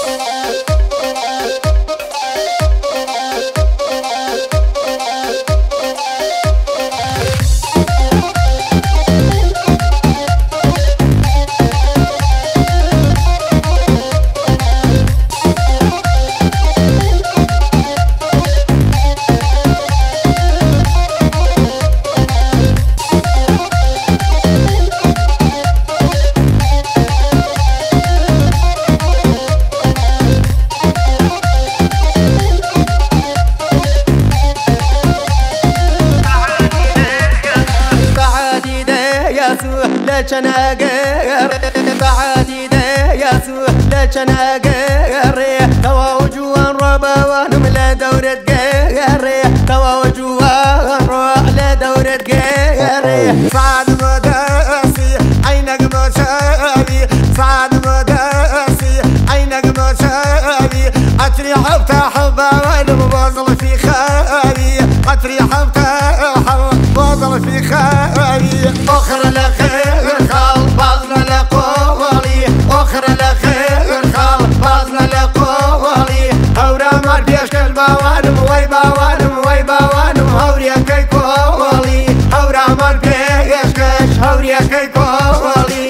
لچناگر بعدی ده یاسو لچناگر توا وجوان ربوانم لدورت گری توا وجوان رو لدورت گری صعد مدرسي عينك مشابي صعد مدرسي عينك مشابي عطري حفتح بوالم واصل في خابي عطري حفتح واصل في خابي أخر لخير خال باطل لقولي أخر لخير خال باطل لقولي هورا مار بيشكل بوالم وي بوالم وي بوالم هوريا كي كولي هورا مار بيشكل هوريا كي كولي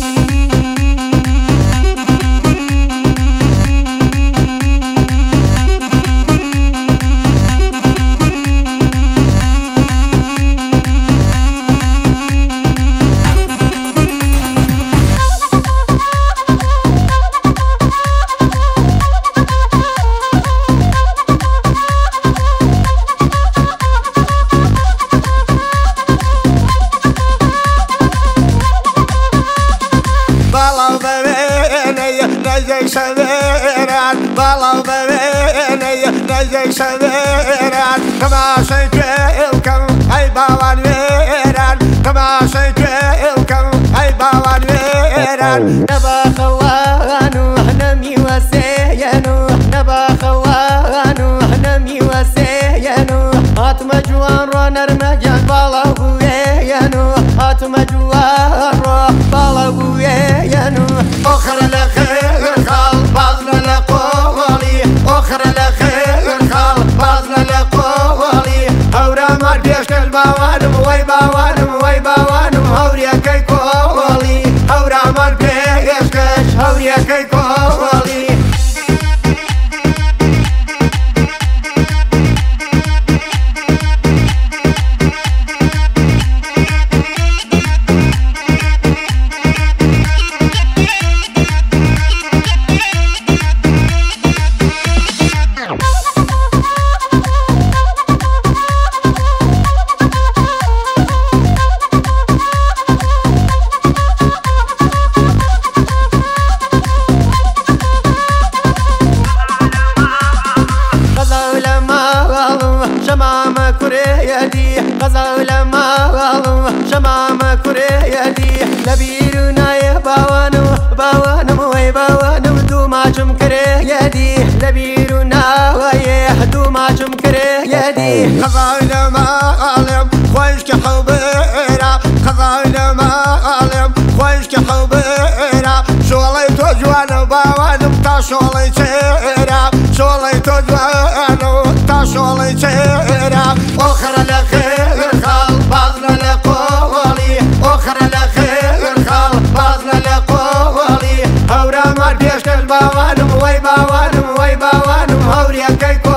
نجي شبيران بالله ببيني نجي شبيران كما شيكم اي باوان ويران كما شيكم اي باوان ويران نبا خوانو نمي وسينو نبا خوانو نمي وسينو هات مجوان رو نرمجان بالله وينو هات مجوان رو بالله وينو أخر لخير خال باطل لقولي أخر لخير خال باطل لقولي هورا مار بيشكل بوانم وي بوانم وي بوانم هوريا كي كولي هورا مار بيشكل هوريا كي كولي شمام كريدي غزال مالو شمام كريدي لبيرنا يا باوانو باوانو وي باوانو دوماجم كريدي لبيرنا وي دوماجم كريدي غزال مالم خويش كحبيرا غزال مالم خويش كحبيرا شولي توجوان باوانم تا شولي شيرا شولي توجوانو تا شولي شيرا أخر لخير خال باطل لقولي أخر لخير خال باطل لقولي هورا مار بيشكل بوانم وي بوانم وي بوانم هوريا كي